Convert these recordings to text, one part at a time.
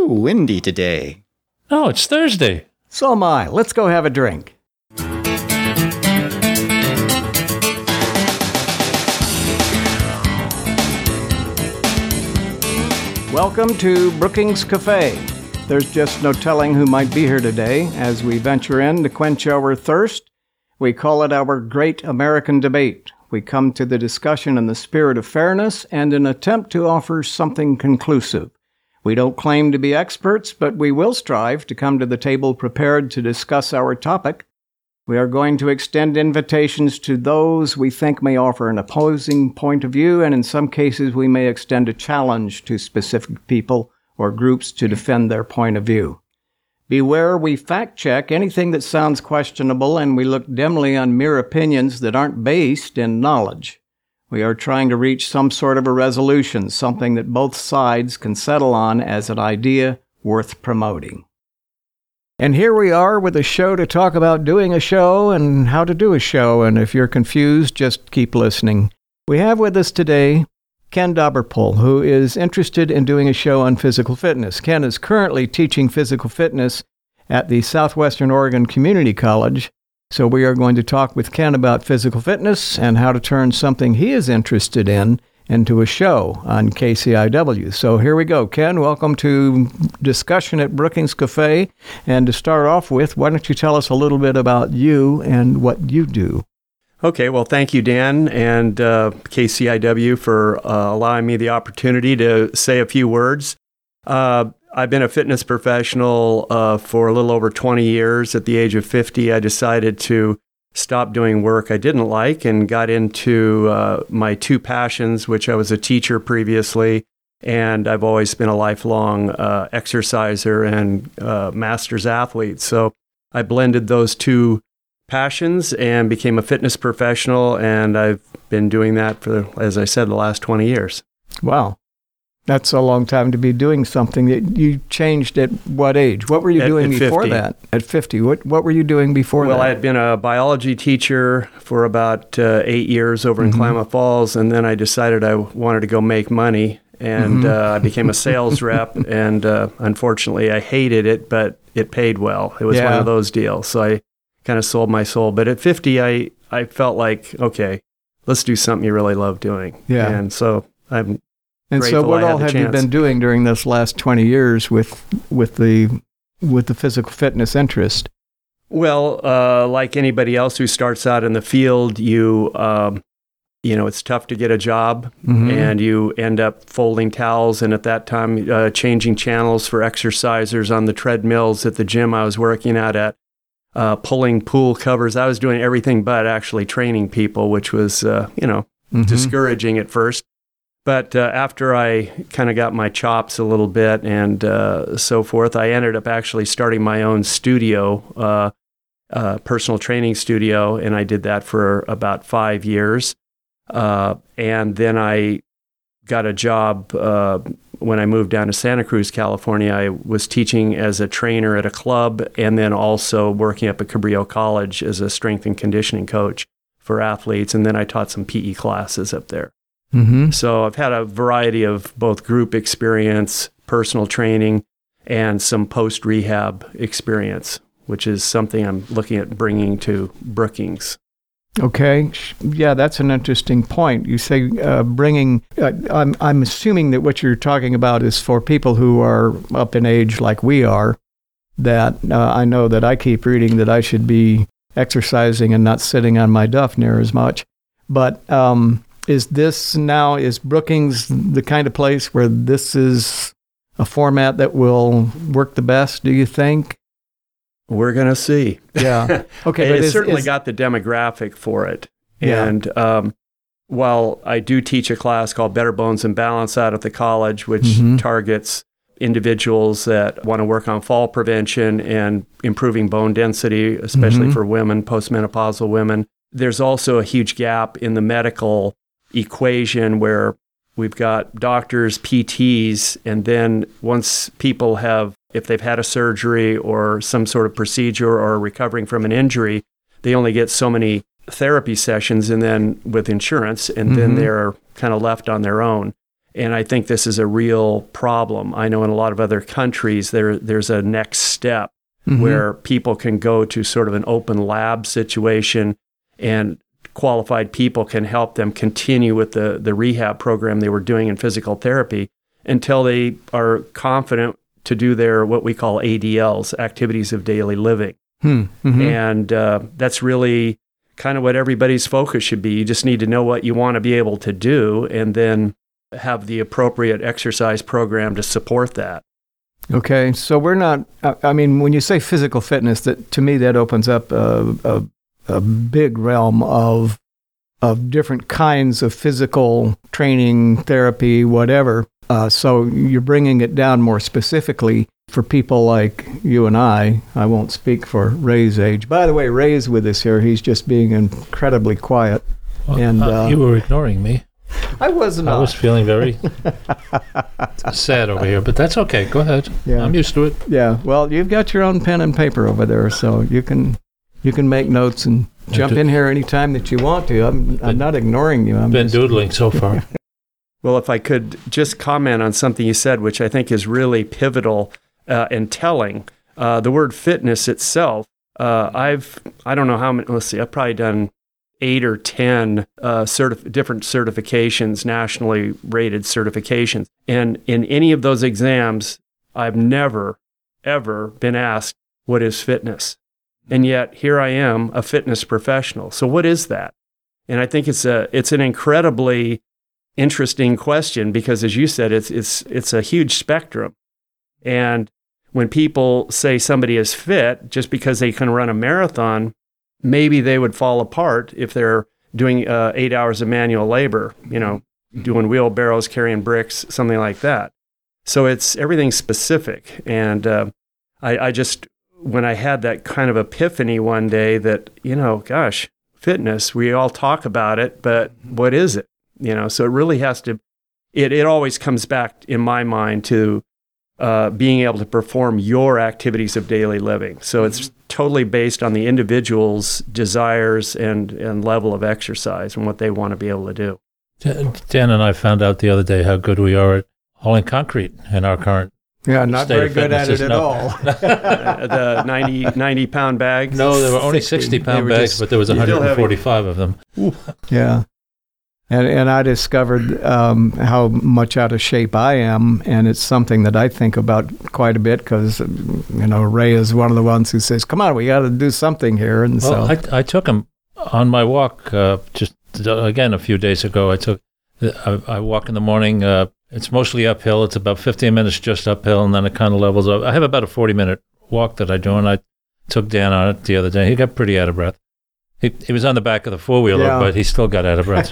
windy today. Oh, it's Thursday. So am I. Let's go have a drink. Welcome to Brookings Cafe. There's just no telling who might be here today as we venture in to quench our thirst. We call it our Great American Debate. We come to the discussion in the spirit of fairness and an attempt to offer something conclusive. We don't claim to be experts, but we will strive to come to the table prepared to discuss our topic. We are going to extend invitations to those we think may offer an opposing point of view, and in some cases we may extend a challenge to specific people or groups to defend their point of view. Beware, we fact-check anything that sounds questionable, and we look dimly on mere opinions that aren't based in knowledge. We are trying to reach some sort of a resolution, something that both sides can settle on as an idea worth promoting. And here we are with a show to talk about doing a show and how to do a show, and if you're confused, just keep listening. We have with us today Ken Dobberpohl, who is interested in doing a show on physical fitness. Ken is currently teaching physical fitness at the Southwestern Oregon Community College. So we are going to talk with Ken about physical fitness and how to turn something he is interested in into a show on KCIW. So here we go. Ken, welcome to discussion at Brookings Cafe. And to start off with, why don't you tell us a little bit about you and what you do? Okay, well, thank you, Dan, and KCIW for allowing me the opportunity to say a few words. I've been a fitness professional for a little over 20 years. At the age of 50, I decided to stop doing work I didn't like and got into my two passions, which I was a teacher previously, and I've always been a lifelong exerciser and master's athlete. So I blended those two passions and became a fitness professional, and I've been doing that for, as I said, the last 20 years. Wow. That's a long time to be doing something that you changed at what age? What were you doing before 50. that? At 50. What were you doing before that? Well, I had been a biology teacher for about 8 years over in Klamath Falls, and then I decided I wanted to go make money, and I became a sales rep, and unfortunately I hated it, but it paid well. It was one of those deals, so I kind of sold my soul. But at 50, I felt like, okay, let's do something you really love doing. Yeah. And so I'm And so what all have you been doing during this last 20 years with the physical fitness interest? Well, like anybody else who starts out in the field, it's tough to get a job, and you end up folding towels, and at that time, changing channels for exercisers on the treadmills at the gym I was working at pulling pool covers. I was doing everything but actually training people, which was, discouraging at first. But after I kind of got my chops a little bit and so forth, I ended up actually starting my own studio, personal training studio, and I did that for about 5 years. And then I got a job when I moved down to Santa Cruz, California. I was teaching as a trainer at a club and then also working up at Cabrillo College as a strength and conditioning coach for athletes. And then I taught some PE classes up there. So I've had a variety of both group experience, personal training, and some post-rehab experience, which is something I'm looking at bringing to Brookings. Okay. Yeah, that's an interesting point. You say bringing, I'm assuming that what you're talking about is for people who are up in age like we are, that I know that I keep reading that I should be exercising and not sitting on my duff near as much. But is Brookings the kind of place where this is a format that will work the best, do you think? We're going to see. Yeah. Okay. But it's certainly got the demographic for it. Yeah. And while I do teach a class called Better Bones and Balance out at the college, which targets individuals that want to work on fall prevention and improving bone density, especially for women, postmenopausal women, there's also a huge gap in the medical equation where we've got doctors, PTs, and then once people if they've had a surgery or some sort of procedure or are recovering from an injury, they only get so many therapy sessions and then with insurance, and then they're kind of left on their own. And I think this is a real problem. I know in a lot of other countries, there's a next step where people can go to sort of an open lab situation, and qualified people can help them continue with the rehab program they were doing in physical therapy until they are confident to do their what we call ADLs, activities of daily living. And that's really kind of what everybody's focus should be. You just need to know what you want to be able to do and then have the appropriate exercise program to support that. Okay, so we're not, I mean, when you say physical fitness, that to me that opens up a big realm of different kinds of physical training, therapy, whatever. So you're bringing it down more specifically for people like you and I. I won't speak for Ray's age. By the way, Ray's with us here. He's just being incredibly quiet. Well, and you were ignoring me. I was not. I was feeling very sad over here, but that's okay. Go ahead. Yeah. I'm used to it. Yeah. Well, you've got your own pen and paper over there, so you can make notes and jump in here anytime that you want to. I'm not ignoring you. I've been doodling so far. Well, if I could just comment on something you said, which I think is really pivotal and telling, the word fitness itself. I don't know how many. Let's see. I've probably done 8 or 10 different certifications, nationally rated certifications. And in any of those exams, I've never, ever been asked, what is fitness? And yet here I am, a fitness professional. So what is that? And I think it's an incredibly interesting question because, as you said, it's a huge spectrum. And when people say somebody is fit just because they can run a marathon, maybe they would fall apart if they're doing 8 hours of manual labor, doing wheelbarrows, carrying bricks, something like that. So everything's specific. And I just, when I had that kind of epiphany one day that, gosh, fitness, we all talk about it, but what is it? So it really has to, it always comes back in my mind to being able to perform your activities of daily living. So it's totally based on the individual's desires and level of exercise and what they want to be able to do. Dan and I found out the other day how good we are at hauling concrete in our current not very good at it at all. The 90-pound bags? No, there were only 60-pound bags, but there was 145 of them. Yeah. And I discovered how much out of shape I am, and it's something that I think about quite a bit because, Ray is one of the ones who says, come on, we got to do something here. And I took him on my walk just, again, a few days ago. I walk in the morning. It's mostly uphill. It's about 15 minutes just uphill, and then it kind of levels up. I have about a 40-minute walk that I do, and I took Dan on it the other day. He got pretty out of breath. He was on the back of the four-wheeler, but he still got out of breath.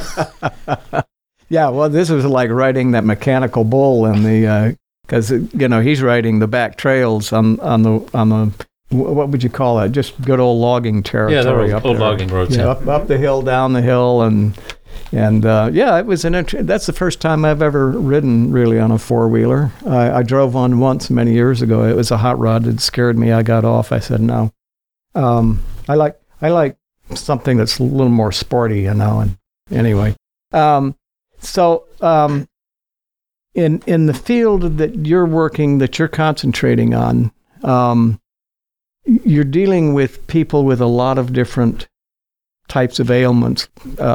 So. Yeah, well, this was like riding that mechanical bull in the because he's riding the back trails on the what would you call it? Just good old logging territory. Yeah, old logging roads. Yeah, up the hill, down the hill, and it was that's the first time I've ever ridden really on a four-wheeler. I drove one once many years ago. It was a hot rod. It scared me. I got off. I said no. I like something that's a little more sporty, And anyway, so in the field that you're working, that you're concentrating on, you're dealing with people with a lot of different types of ailments.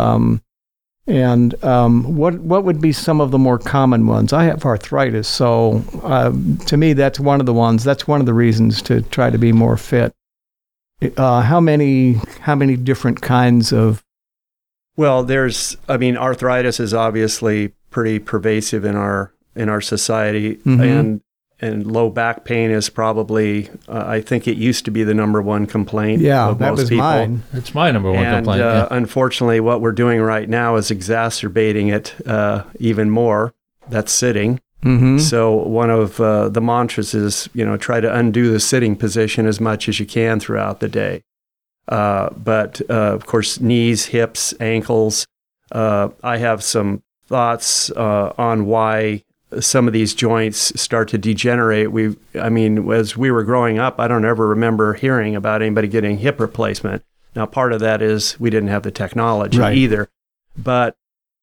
What would be some of the more common ones? I have arthritis, so to me, that's one of the ones. That's one of the reasons to try to be more fit. How many different kinds of? Well, arthritis is obviously pretty pervasive in our society, and low back pain is probably, I think it used to be the number one complaint. Yeah, of that most was people. mine. It's my number one complaint. Unfortunately, what we're doing right now is exacerbating it even more. That's sitting. Mm-hmm. So one of the mantras is, try to undo the sitting position as much as you can throughout the day. But of course, knees, hips, ankles. I have some thoughts on why some of these joints start to degenerate. As we were growing up, I don't ever remember hearing about anybody getting hip replacement. Now, part of that is we didn't have the technology either. But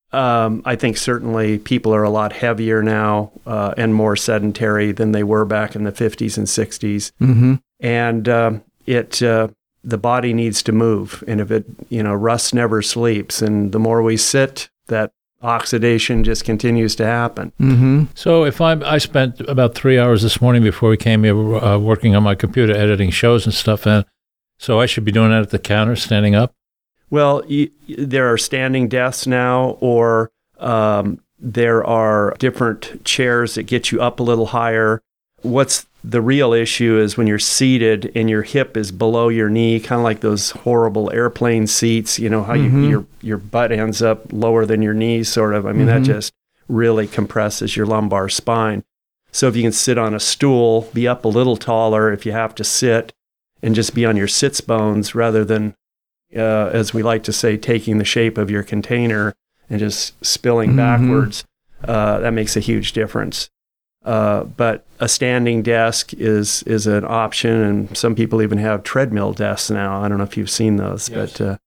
I think certainly people are a lot heavier now and more sedentary than they were back in the 50s and 60s. Mm-hmm. And the body needs to move. And if rust never sleeps. And the more we sit, that oxidation just continues to happen. Mm-hmm. So if I spent about 3 hours this morning before we came here working on my computer, editing shows and stuff, and so I should be doing that at the counter, standing up? Well, there are standing desks now, or there are different chairs that get you up a little higher. What's the real issue is when you're seated and your hip is below your knee, kind of like those horrible airplane seats, how your butt ends up lower than your knees, sort of. I mean, that just really compresses your lumbar spine. So if you can sit on a stool, be up a little taller if you have to sit, and just be on your sits bones rather than as we like to say, taking the shape of your container and just spilling backwards, that makes a huge difference. But a standing desk is an option, and some people even have treadmill desks now. I don't know if you've seen those, yes. But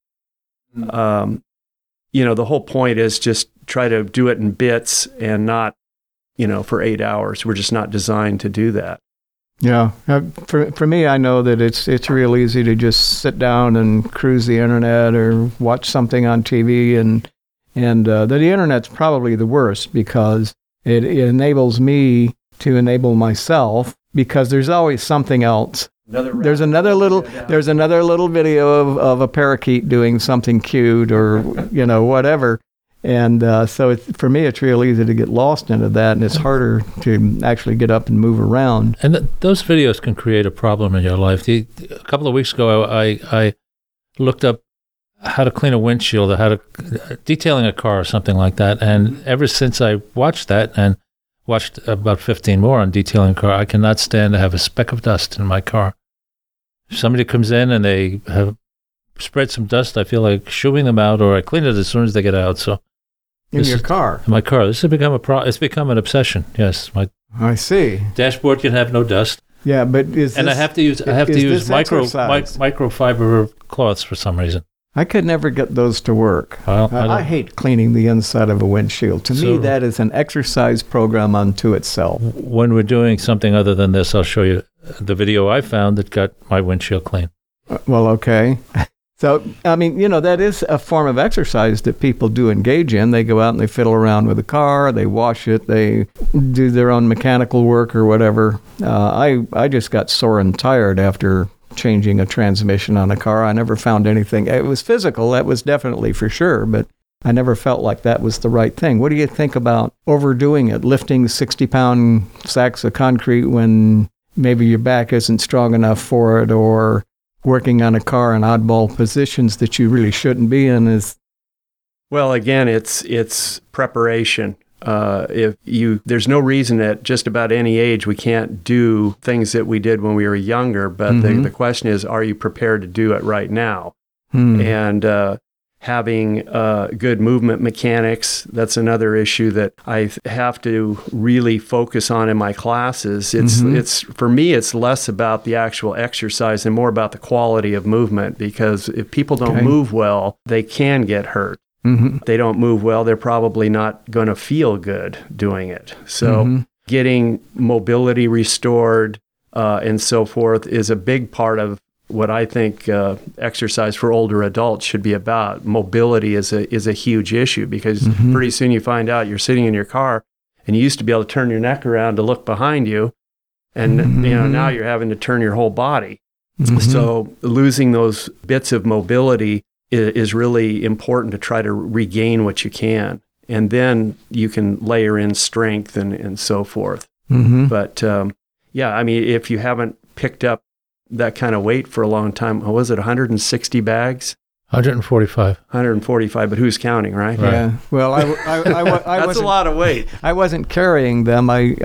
the whole point is just try to do it in bits and not, for 8 hours. We're just not designed to do that. Yeah, for me, I know that it's real easy to just sit down and cruise the internet or watch something on TV, and the internet's probably the worst because it enables me to enable myself, because there's always something else. There's another little video of a parakeet doing something cute or whatever. And so for me, it's real easy to get lost into that, and it's harder to actually get up and move around. And those videos can create a problem in your life. A couple of weeks ago, I looked up how to clean a windshield, or how to detailing a car or something like that. And ever since I watched that and watched about 15 more on detailing a car, I cannot stand to have a speck of dust in my car. If somebody comes in and they have spread some dust, I feel like shooing them out, or I clean it as soon as they get out. So. In your car? In my car. This has become it's become an obsession. Yes, I see. Dashboard can have no dust. Yeah, but I have to use microfiber cloths for some reason. I could never get those to work. Well, I hate cleaning the inside of a windshield. To me, that is an exercise program unto itself. When we're doing something other than this, I'll show you the video I found that got my windshield clean. Well, okay. So, I mean, that is a form of exercise that people do engage in. They go out and they fiddle around with the car, they wash it, they do their own mechanical work or whatever. I just got sore and tired after changing a transmission on a car. I never found anything. It was physical, that was definitely for sure, but I never felt like that was the right thing. What do you think about overdoing it, lifting 60-pound sacks of concrete when maybe your back isn't strong enough for it, or working on a car in oddball positions that you really shouldn't be in? Well, again, it's preparation. There's no reason at just about any age we can't do things that we did when we were younger, but the question is, are you prepared to do it right now? And having good movement mechanics, that's another issue that I have to really focus on in my classes. It's for me, it's less about the actual exercise and more about the quality of movement, because if people don't move well, they can get hurt. If they don't move well, they're probably not going to feel good doing it. So getting mobility restored and so forth is a big part of what I think exercise for older adults should be about. Mobility is a huge issue, because pretty soon you find out you're sitting in your car and you used to be able to turn your neck around to look behind you, and now you're having to turn your whole body. So losing those bits of mobility is really important to try to regain what you can, and then you can layer in strength and so forth. But I mean, if you haven't picked up that kind of weight for a long time, what was it, 160 bags? 145. 145, but who's counting, right? Yeah. Well, I that's a lot of weight. I wasn't carrying them. I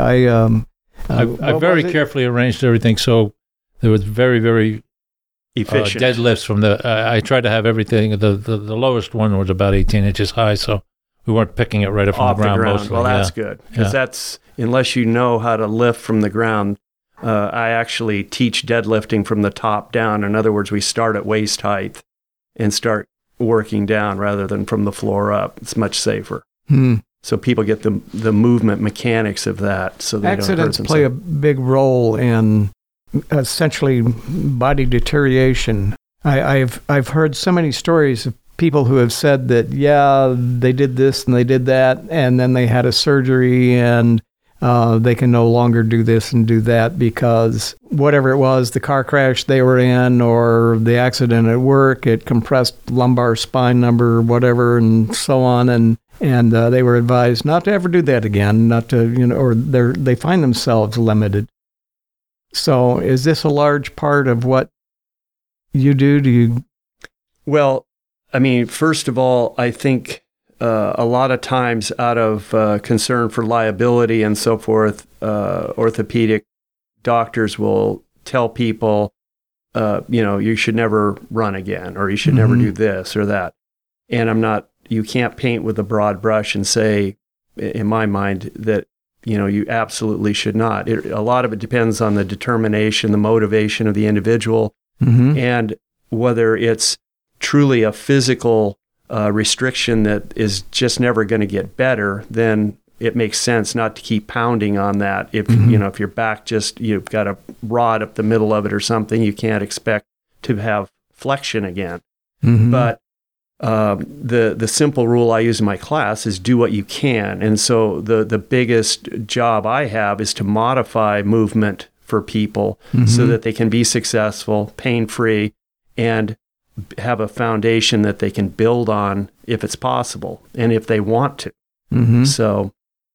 very carefully arranged everything so there was very, very efficient deadlifts from I tried to have everything. The lowest one was about 18 inches high, so we weren't picking it right up from the ground. Mostly. Well, that's good, because that's, unless you know how to lift from the ground. I actually teach deadlifting from the top down. In other words, we start at waist height and start working down rather than from the floor up. It's much safer. So people get the movement mechanics of that, so they Accidents don't hurt play a themselves. big role in essentially body deterioration. I've heard so many stories of people who have said that, yeah, they did this and they did that, and then they had a surgery and they can no longer do this and do that because whatever it was, the car crash they were in or the accident at work, it compressed lumbar spine number, whatever, and so on. And they were advised not to ever do that again, not to, or they find themselves limited. So is this a large part of what you do? Do you? Well, I mean, first of all, I think a lot of times out of concern for liability and so forth, orthopedic doctors will tell people, you should never run again, or you should never do this or that. And you can't paint with a broad brush and say, in my mind, that, you absolutely should not. A lot of it depends on the determination, the motivation of the individual, and whether it's truly a physical restriction that is just never going to get better, then it makes sense not to keep pounding on that. If if your back you've got a rod up the middle of it or something, you can't expect to have flexion again. But the simple rule I use in my class is do what you can. And so the biggest job I have is to modify movement for people so that they can be successful, pain-free, and have a foundation that they can build on if it's possible and if they want to. So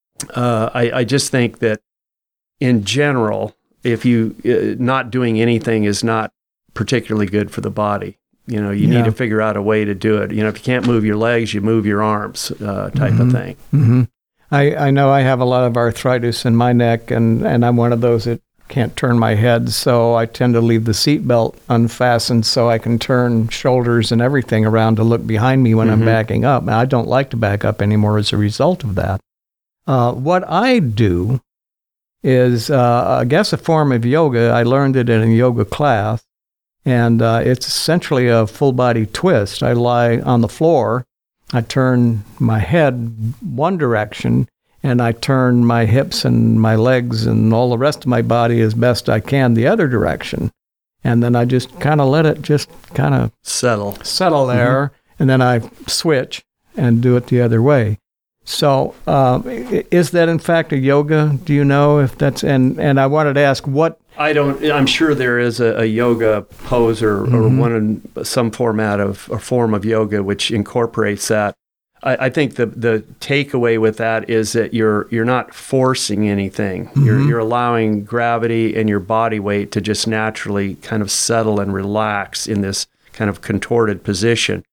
I just think that in general, if you not doing anything is not particularly good for the body. You need to figure out a way to do it. If you can't move your legs, you move your arms, type of thing. I know I have a lot of arthritis in my neck, and I'm one of those that can't turn my head, so I tend to leave the seatbelt unfastened so I can turn shoulders and everything around to look behind me when I'm backing up. And I don't like to back up anymore as a result of that. What I do is, I guess, a form of yoga. I learned it in a yoga class. And it's essentially a full-body twist. I lie on the floor, I turn my head one direction, and I turn my hips and my legs and all the rest of my body as best I can the other direction. And then I just kind of let it just kind of settle there, and then I switch and do it the other way. So is that in fact a yoga? Do you know if that's, and I wanted to ask what, I'm sure there is a yoga pose or one in some format of a form of yoga which incorporates that. I think the takeaway with that is that you're not forcing anything. You're allowing gravity and your body weight to just naturally kind of settle and relax in this kind of contorted position.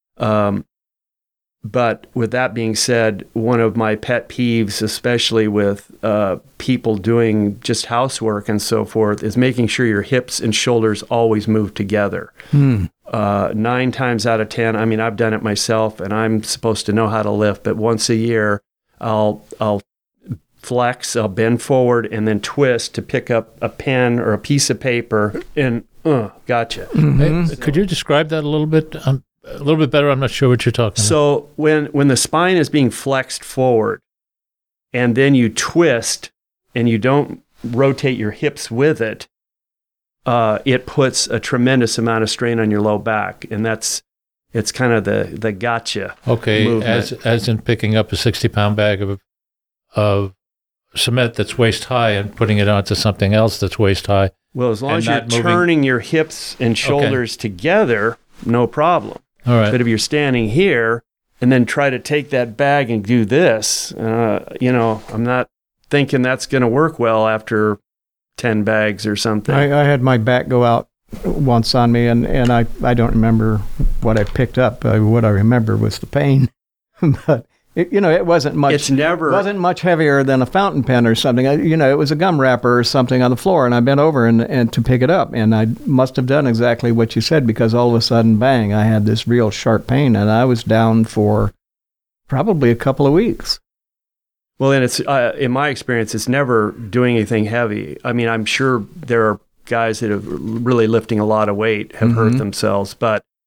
But with that being said, one of my pet peeves, especially with people doing just housework and so forth, is making sure your hips and shoulders always move together. 9 times out of 10, I mean, I've done it myself, and I'm supposed to know how to lift, but once a year, I'll flex, I'll bend forward, and then twist to pick up a pen or a piece of paper, and gotcha. Hey, could you describe that a little bit? A little bit better. I'm not sure what you're talking about. So when the spine is being flexed forward and then you twist and you don't rotate your hips with it, it puts a tremendous amount of strain on your low back. And it's kind of the gotcha movement. as in picking up a 60-pound bag of cement that's waist high and putting it onto something else that's waist high. Well, as long as you're turning your hips and shoulders together, no problem. All right. But if you're standing here and then try to take that bag and do this, I'm not thinking that's going to work well after 10 bags or something. I had my back go out once on me, and I don't remember what I picked up. What I remember was the pain. But it wasn't much. Wasn't much heavier than a fountain pen or something. It was a gum wrapper or something on the floor, and I bent over and to pick it up, and I must have done exactly what you said, because all of a sudden, bang! I had this real sharp pain, and I was down for probably a couple of weeks. Well, and it's in my experience, it's never doing anything heavy. I mean, I'm sure there are guys that have really lifting a lot of weight have hurt themselves, but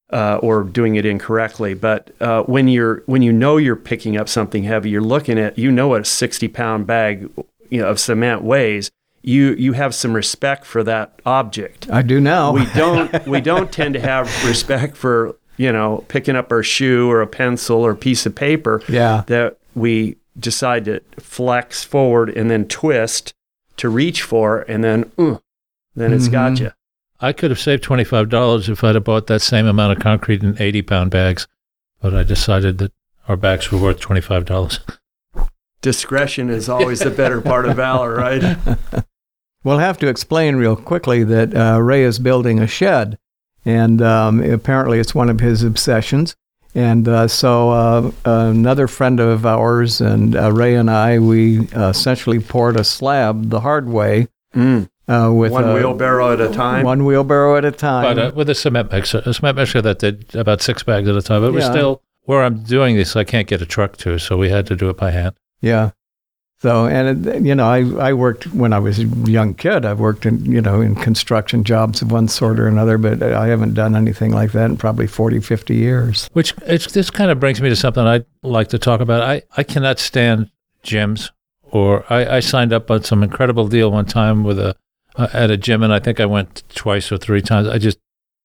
or doing it incorrectly. But when you know you're picking up something heavy, you're looking at, what a 60-pound bag of cement weighs. You have some respect for that object. I do now. We don't tend to have respect for picking up our shoe or a pencil or a piece of paper. Yeah. That we decide to flex forward and then twist to reach for, and then it's got you. I could have saved $25 if I'd have bought that same amount of concrete in 80-pound bags, but I decided that our bags were worth $25. Discretion is always the better part of valor, right? We'll have to explain real quickly that Ray is building a shed, and apparently it's one of his obsessions. And so another friend of ours and Ray and I, we essentially poured a slab the hard way. With one wheelbarrow at a time. One wheelbarrow at a time. But with a cement mixer that did about 6 bags at a time. But we're still, where I'm doing this, I can't get a truck to, so we had to do it by hand. Yeah. So, and I worked when I was a young kid. I've worked in construction jobs of one sort or another, but I haven't done anything like that in probably 40, 50 years. This kind of brings me to something I'd like to talk about. I cannot stand gyms, or I signed up on some incredible deal one time with at a gym, and I think I went twice or 3 times. I just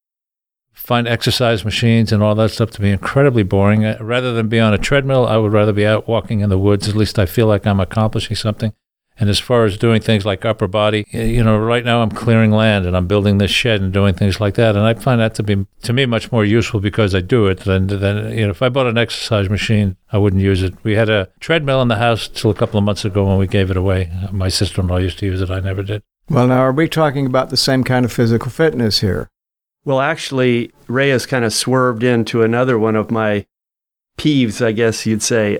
find exercise machines and all that stuff to be incredibly boring. Rather than be on a treadmill, I would rather be out walking in the woods. At least I feel like I'm accomplishing something. And as far as doing things like upper body, right now I'm clearing land and I'm building this shed and doing things like that. And I find that to be, to me, much more useful because I do it than if I bought an exercise machine, I wouldn't use it. We had a treadmill in the house till a couple of months ago when we gave it away. My sister-in-law used to use it. I never did. Well, now, are we talking about the same kind of physical fitness here? Well, actually, Ray has kind of swerved into another one of my peeves, I guess you'd say.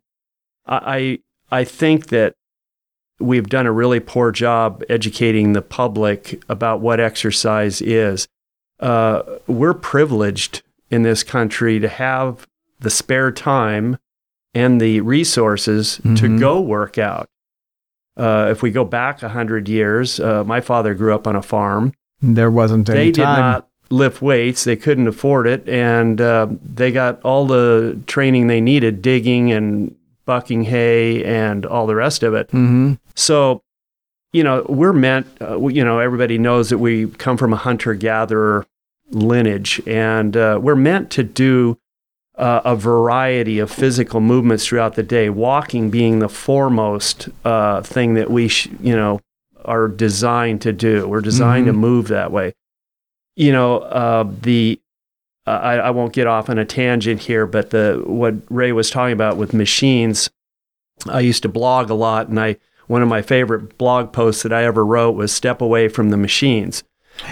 I think that we've done a really poor job educating the public about what exercise is. We're privileged in this country to have the spare time and the resources to go work out. If we go back 100 years, my father grew up on a farm. There wasn't any time. They did not lift weights. They couldn't afford it. And they got all the training they needed, digging and bucking hay and all the rest of it. Mm-hmm. So, we're meant, everybody knows that we come from a hunter-gatherer lineage, and we're meant to do a variety of physical movements throughout the day, walking being the foremost thing that we are designed to do. We're designed to move that way. I won't get off on a tangent here, but what Ray was talking about with machines, I used to blog a lot, and one of my favorite blog posts that I ever wrote was "Step Away from the Machines."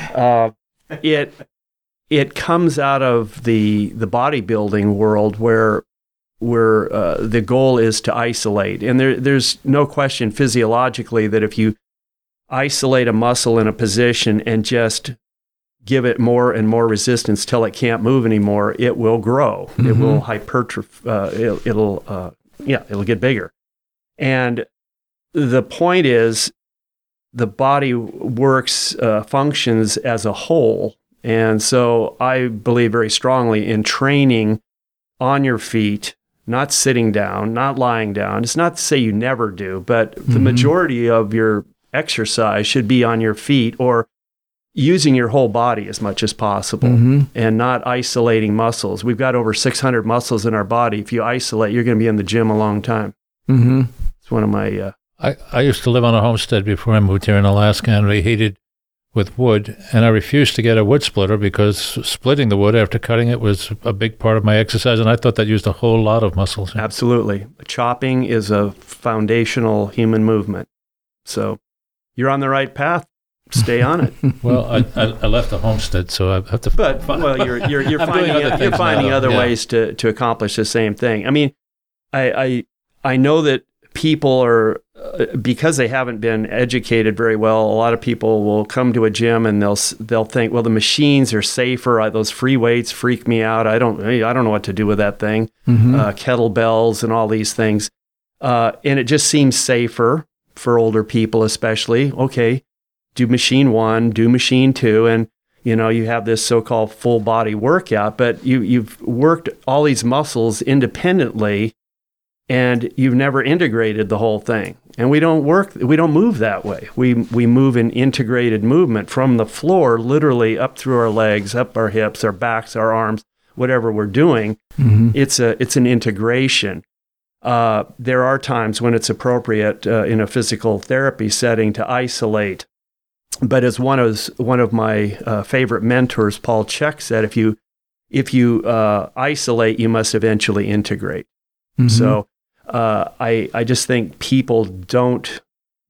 It comes out of the bodybuilding world where the goal is to isolate, and there's no question physiologically that if you isolate a muscle in a position and just give it more and more resistance till it can't move anymore, it will grow. It will hypertrophy. It'll get bigger. And the point is, the body works, functions as a whole. And so I believe very strongly in training on your feet, not sitting down, not lying down. It's not to say you never do, but the majority of your exercise should be on your feet or using your whole body as much as possible and not isolating muscles. We've got over 600 muscles in our body. If you isolate, you're going to be in the gym a long time. It's one of my... I used to live on a homestead before I moved here in Alaska, and we heated with wood, and I refused to get a wood splitter because splitting the wood after cutting it was a big part of my exercise, and I thought that used a whole lot of muscles. Absolutely. Chopping is a foundational human movement. So you're on the right path. Stay on it. Well, I left the homestead, so I have to. But you're finding other ways to accomplish the same thing. I mean, I know that people are because they haven't been educated very well. A lot of people will come to a gym and they'll think, well, the machines are safer. Those free weights freak me out. I don't know what to do with that thing. Kettlebells and all these things, and it just seems safer for older people, especially. Okay. Do machine 1, do machine 2. And, You have this so-called full body workout, but you've worked all these muscles independently and you've never integrated the whole thing. And we don't move that way. We move in integrated movement from the floor, literally up through our legs, up our hips, our backs, our arms, whatever we're doing. Mm-hmm. It's an integration. There are times when it's appropriate in a physical therapy setting to isolate. But as one of my favorite mentors, Paul Chek, said, if you isolate, you must eventually integrate. Mm-hmm. So I just think people don't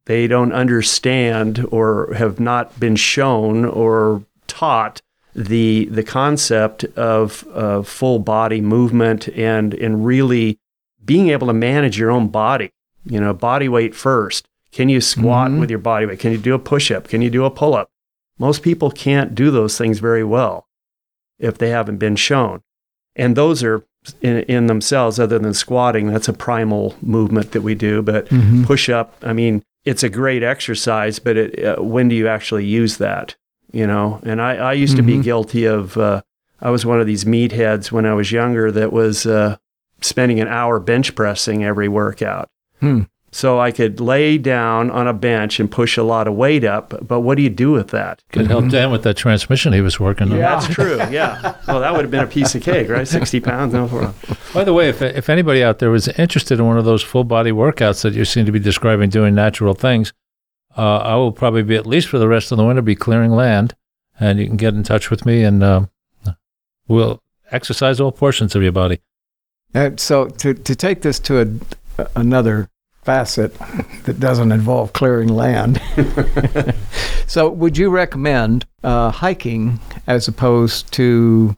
understand or have not been shown or taught the concept of full body movement and really being able to manage your own body. Body weight first. Can you squat with your body weight? Can you do a push-up? Can you do a pull-up? Most people can't do those things very well if they haven't been shown. And those are in themselves, other than squatting, that's a primal movement that we do. But push-up, it's a great exercise, but when do you actually use that? And I used to be guilty of, I was one of these meatheads when I was younger that was spending an hour bench pressing every workout. So I could lay down on a bench and push a lot of weight up, but what do you do with that? Could help Dan with that transmission he was working on. Yeah, that's true, yeah. Well, that would have been a piece of cake, right? 60 pounds. No. By the way, if anybody out there was interested in one of those full-body workouts that you seem to be describing doing natural things, I will probably be, at least for the rest of the winter, be clearing land, and you can get in touch with me, and we'll exercise all portions of your body. So to take this to another facet that doesn't involve clearing land. So would you recommend hiking as opposed to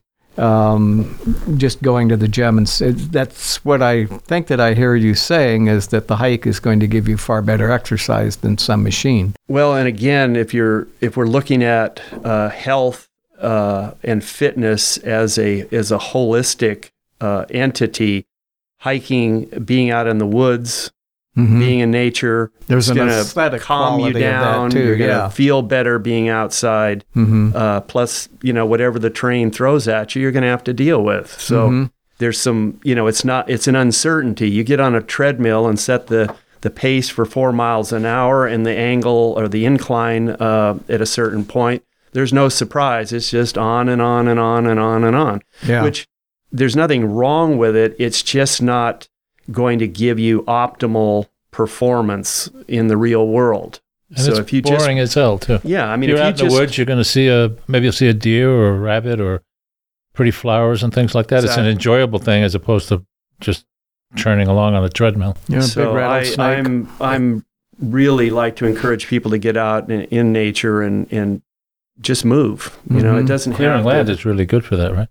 just going to the gym? And that's what I think that I hear you saying, is that the hike is going to give you far better exercise than some machine. Well, and again, if we're looking at health and fitness as a holistic entity, hiking, being out in the woods, being in nature, there's it's an aesthetic calm you down. Of that too, you're going to feel better being outside. Plus, whatever the terrain throws at you, you're going to have to deal with. So there's some, it's an uncertainty. You get on a treadmill and set the pace for 4 miles an hour and the angle or the incline at a certain point. There's no surprise. It's just on and on and on and on and on. Yeah. Which there's nothing wrong with it. It's just not going to give you optimal performance in the real world. And so it's boring as hell too. Yeah, if you're out in the woods, you're going to see maybe you'll see a deer or a rabbit or pretty flowers and things like that. Exactly. It's an enjoyable thing as opposed to just churning along on a treadmill. Yeah, so I'm really like to encourage people to get out in nature and just move. It doesn't clearing land is really good for that, right?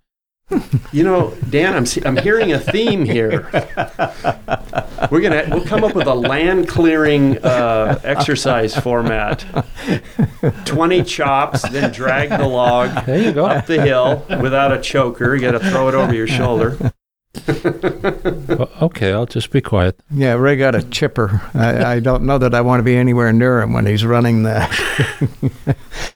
Dan, I'm hearing a theme here. We'll come up with a land clearing exercise format. 20 chops, then drag the log there you go. Up the hill without a choker. You got to throw it over your shoulder. Well, okay, I'll just be quiet. Yeah, Ray got a chipper. I don't know that I want to be anywhere near him when he's running that.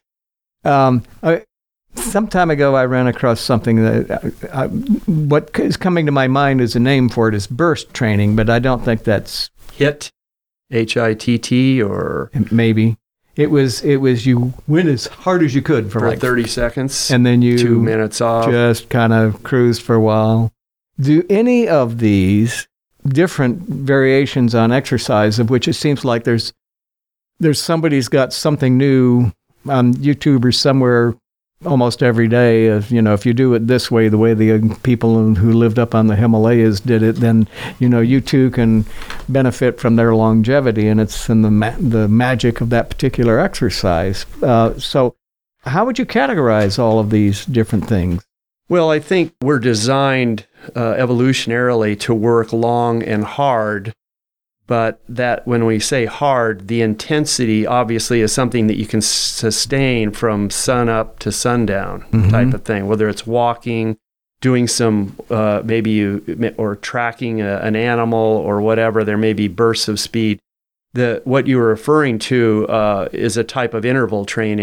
Some time ago, I ran across something that what is coming to my mind as a name for it is burst training, but I don't think that's HIIT, HITT, or maybe it was you went as hard as you could for like 30 seconds, and then you 2 minutes off, just kind of cruised for a while. Do any of these different variations on exercise, of which it seems like there's somebody's got something new on YouTube or somewhere almost every day, if you do it this way, the way the people who lived up on the Himalayas did it, then, you too can benefit from their longevity, and it's in the magic of that particular exercise. So how would you categorize all of these different things? Well, I think we're designed evolutionarily to work long and hard, but that when we say hard, the intensity obviously is something that you can sustain from sun up to sundown type of thing, whether it's walking, doing some, or tracking an animal or whatever. There may be bursts of speed. What you were referring to is a type of interval training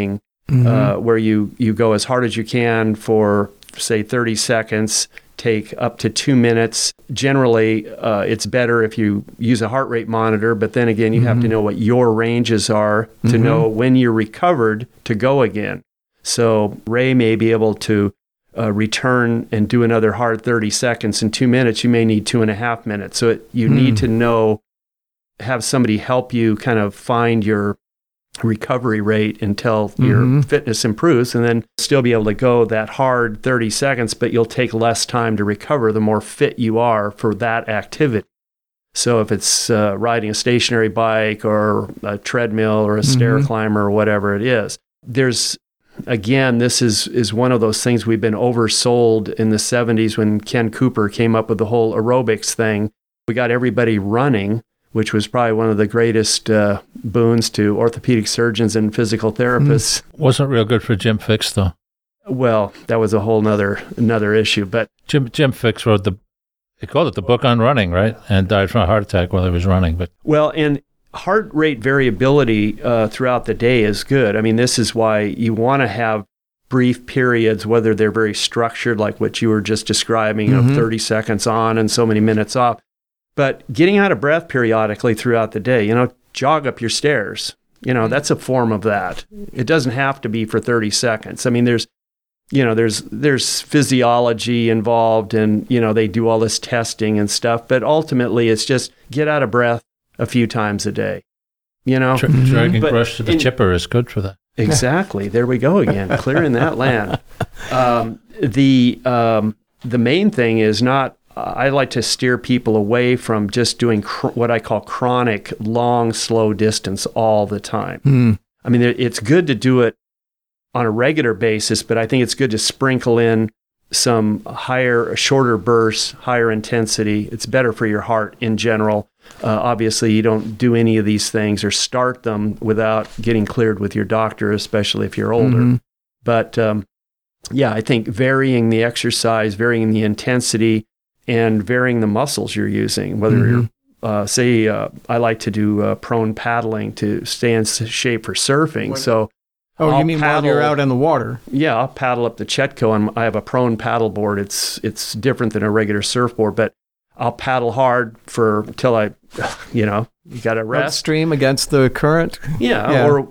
where you go as hard as you can for, say, 30 seconds, take up to 2 minutes. Generally, it's better if you use a heart rate monitor, but then again, you have to know what your ranges are to know when you're recovered to go again. So Ray may be able to return and do another hard 30 seconds. In 2 minutes, you may need 2.5 minutes. So you need to have somebody help you kind of find your recovery rate until your fitness improves, and then still be able to go that hard 30 seconds, but you'll take less time to recover the more fit you are for that activity. So if it's riding a stationary bike or a treadmill or a stair climber or whatever it is, again, this is one of those things we've been oversold in the 70s when Ken Cooper came up with the whole aerobics thing. We got everybody running, which was probably one of the greatest boons to orthopedic surgeons and physical therapists. Wasn't real good for Jim Fixx, though. Well, that was a whole another issue. But Jim Fixx wrote they called it the book on running, right? And died from a heart attack while he was running. But and heart rate variability throughout the day is good. I mean, this is why you want to have brief periods, whether they're very structured, like what you were just describing, 30 seconds on and so many minutes off. But getting out of breath periodically throughout the day, jog up your stairs. That's a form of that. It doesn't have to be for 30 seconds. I mean, there's physiology involved, and, they do all this testing and stuff. But ultimately, it's just get out of breath a few times a day. Dragging brush to the chipper is good for that. Exactly. There we go again, clearing that land. The main thing is not. I like to steer people away from just doing what I call chronic, long, slow distance all the time. I mean, it's good to do it on a regular basis, but I think it's good to sprinkle in some shorter bursts, higher intensity. It's better for your heart in general. Obviously, you don't do any of these things or start them without getting cleared with your doctor, especially if you're older. But I think varying the exercise, varying the intensity, and varying the muscles you're using, whether you're, I like to do prone paddling to stay in shape for surfing. You mean while you're out in the water? Yeah, I'll paddle up the Chetco, and I have a prone paddle board. It's different than a regular surfboard, but I'll paddle hard until I, you got to rest. Upstream against the current? Yeah. Or,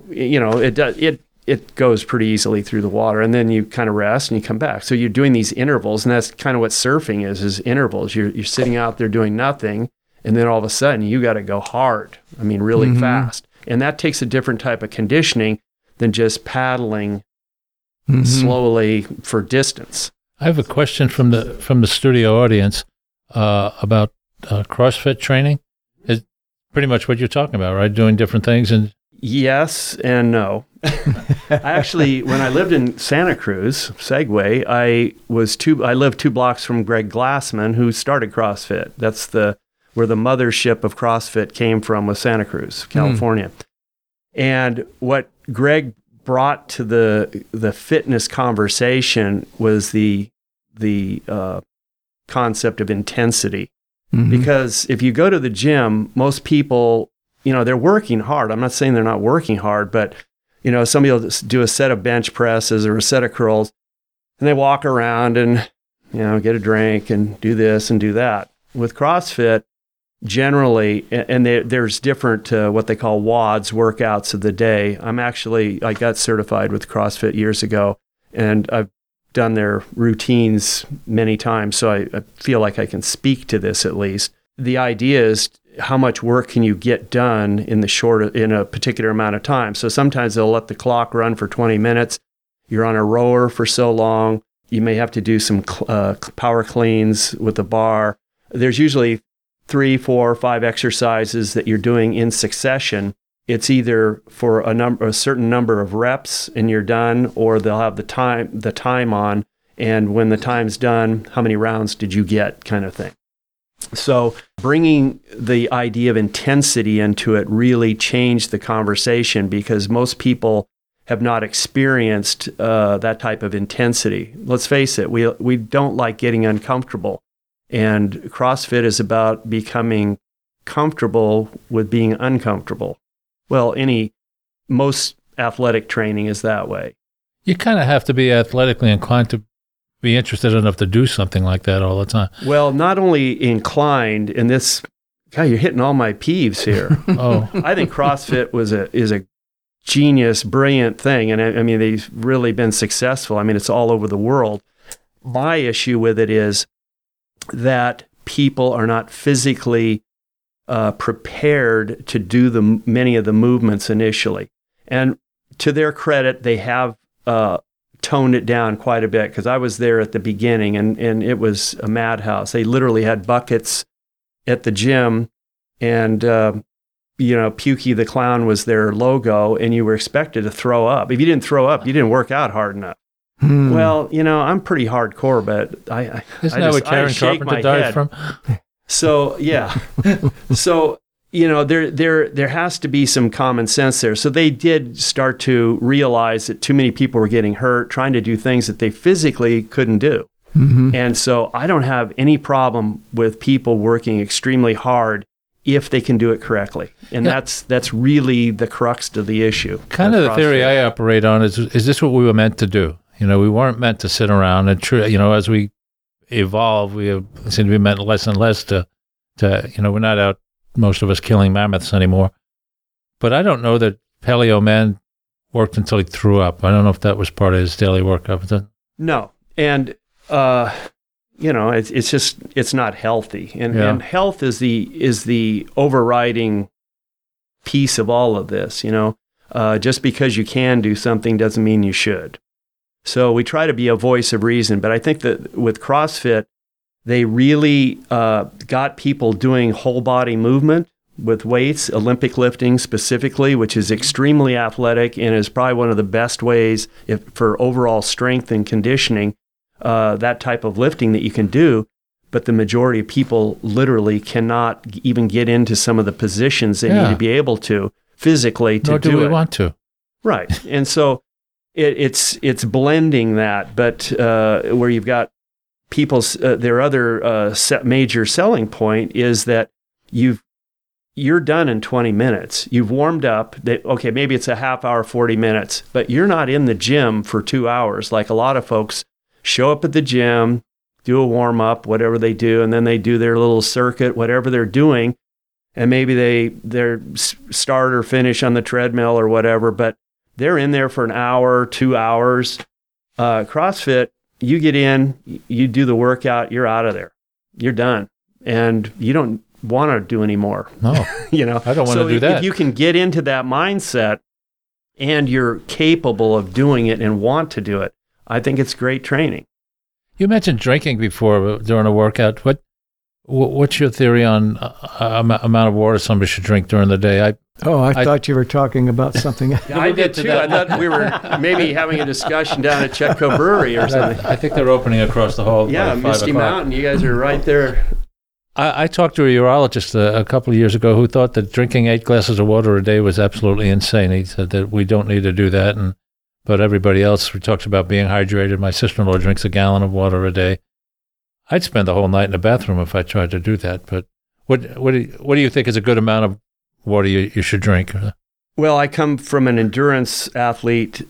it goes pretty easily through the water, and then you kind of rest and you come back. So you're doing these intervals, and that's kind of what surfing is intervals. You're sitting out there doing nothing, and then all of a sudden you got to go hard. I mean, really fast. And that takes a different type of conditioning than just paddling slowly for distance. I have a question from the studio audience about CrossFit training. It's pretty much what you're talking about, right? Doing different things and. Yes and no. Actually, when I lived in Santa Cruz, Segway, I lived 2 blocks from Greg Glassman, who started CrossFit. That's where the mothership of CrossFit came from, was Santa Cruz, California. And what Greg brought to the fitness conversation was the concept of intensity. Because if you go to the gym, most people, they're working hard. I'm not saying they're not working hard, but, somebody will do a set of bench presses or a set of curls, and they walk around and, get a drink and do this and do that. With CrossFit, generally, and there's different what they call WODs, workouts of the day. I got certified with CrossFit years ago, and I've done their routines many times, so I feel like I can speak to this at least. The idea is how much work can you get done in a particular amount of time. So sometimes they'll let the clock run for 20 minutes. You're on a rower for so long. You may have to do some power cleans with the bar. There's usually 3, 4, 5 exercises that you're doing in succession. It's either for a certain number of reps and you're done, or they'll have the time on, and when the time's done, how many rounds did you get, kind of thing. So bringing the idea of intensity into it really changed the conversation, because most people have not experienced that type of intensity. Let's face it, we don't like getting uncomfortable. And CrossFit is about becoming comfortable with being uncomfortable. Well, most athletic training is that way. You kind of have to be athletically inclined to be interested enough to do something like that all the time. Well, not only inclined, and this, God, you're hitting all my peeves here. Oh, I think CrossFit is a genius, brilliant thing. And I mean, they've really been successful. I mean, it's all over the world. My issue with it is that people are not physically prepared to do many of the movements initially. And to their credit, they have toned it down quite a bit, because I was there at the beginning and it was a madhouse. They literally had buckets at the gym, and Pukey the Clown was their logo, and you were expected to throw up. If you didn't throw up, you didn't work out hard enough. Well, I'm pretty hardcore, but isn't that what Karen Carpenter died from? So yeah, so there has to be some common sense there. So they did start to realize that too many people were getting hurt trying to do things that they physically couldn't do. Mm-hmm. And so I don't have any problem with people working extremely hard if they can do it correctly. And that's really the crux of the issue. Kind of the theory I operate on is this what we were meant to do? We weren't meant to sit around and, as we evolve, we seem to be meant less and less to we're not out, most of us, killing mammoths anymore. But I don't know that Paleo Man worked until he threw up. I don't know if that was part of his daily workup. No. And, it's not healthy. And health is the overriding piece of all of this, just because you can do something doesn't mean you should. So we try to be a voice of reason, but I think that with CrossFit, they really got people doing whole body movement with weights, Olympic lifting specifically, which is extremely athletic and is probably one of the best ways for overall strength and conditioning, that type of lifting that you can do. But the majority of people literally cannot even get into some of the positions they need to be able to physically to do it. Nor do we want to. Right. And so it's blending that, but where you've got people's their other major selling point is that you're done in 20 minutes. You've warmed up. Okay, maybe it's a half hour, 40 minutes, but you're not in the gym for 2 hours. Like a lot of folks show up at the gym, do a warm up, whatever they do, and then they do their little circuit, whatever they're doing, and maybe they're start or finish on the treadmill or whatever, but they're in there for an hour, 2 hours. CrossFit, you get in, you do the workout, you're out of there. You're done. And you don't want to do any more. No. I don't want to do that. If you can get into that mindset and you're capable of doing it and want to do it, I think it's great training. You mentioned drinking before during a workout. What's your theory on amount of water somebody should drink during the day? I thought you were talking about something. I did too. I thought we were maybe having a discussion down at Chetco Brewery or something. I think they're opening across the hall. Yeah, Misty Mountain. You guys are right there. I talked to a urologist a couple of years ago who thought that drinking 8 glasses of water a day was absolutely insane. He said that we don't need to do that, but everybody else who talks about being hydrated. My sister-in-law drinks a gallon of water a day. I'd spend the whole night in the bathroom if I tried to do that. But what do you think is a good amount of water you should drink? Well, I come from an endurance athlete